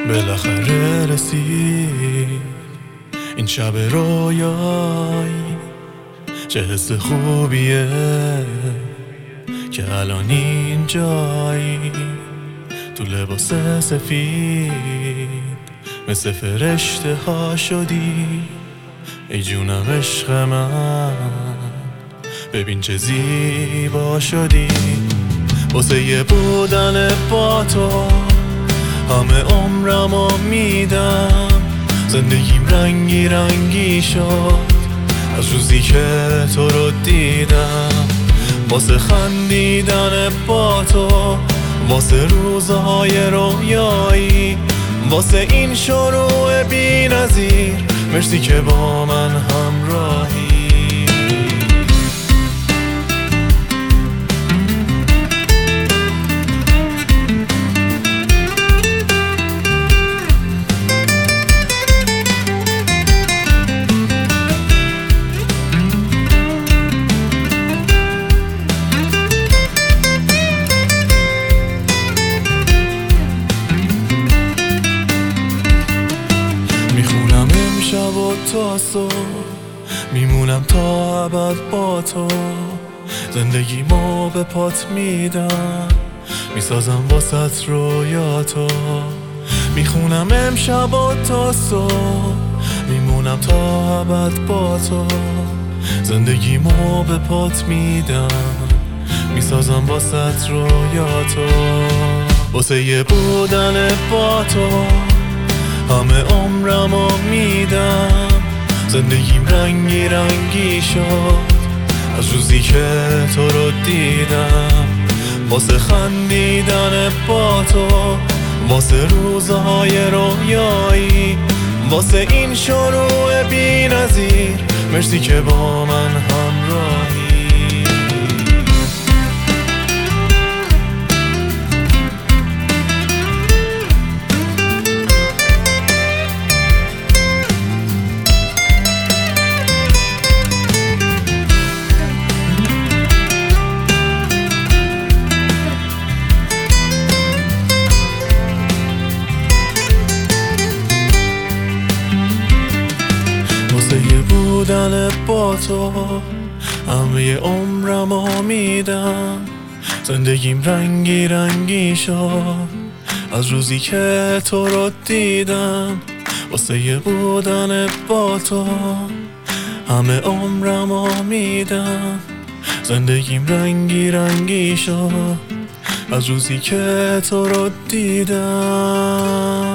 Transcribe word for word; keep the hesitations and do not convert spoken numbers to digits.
بالاخره رسید این شب رویایی، چه حس خوبیه که الان اینجایی، تو لباس سفید مثل فرشته ها شدی. ای جونم عشق من، ببین چه زیبا شدی. واسه یه بودن با تو همه عمرمو میدم. زندگیم رنگی رنگی شد از روزی که تو رو دیدم. واسه خندیدن با تو، واسه روزهای رویایی، واسه این شروع بی نظیر، مرسی که با من همراهی. میخونم امشب و تا صبح، میمونم تا ابد با تو. زندگیمو به پات میدم، میسازم واسط رویاتو. میخونم امشب و تا صبح، میمونم تا ابد با تو. زندگیمو به پات میدم، میسازم واسط رویاتو. واسه یه بودن با تو همه عمرمو میدم. زندگیم رنگی رنگی شد از روزی که تو رو دیدم. واسه خندیدن با تو، واسه روزهای رویایی، واسه این شروع بی نظیر، مرسی که با من همراهی. بودن با تو همه عمرمو میدم. زندگیم رنگی رنگی شد از روزی که تو رو دیدم. واسه یه بودن با تو همه عمرمو میدم. زندگیم رنگی رنگی شد از روزی که تو رو دیدم.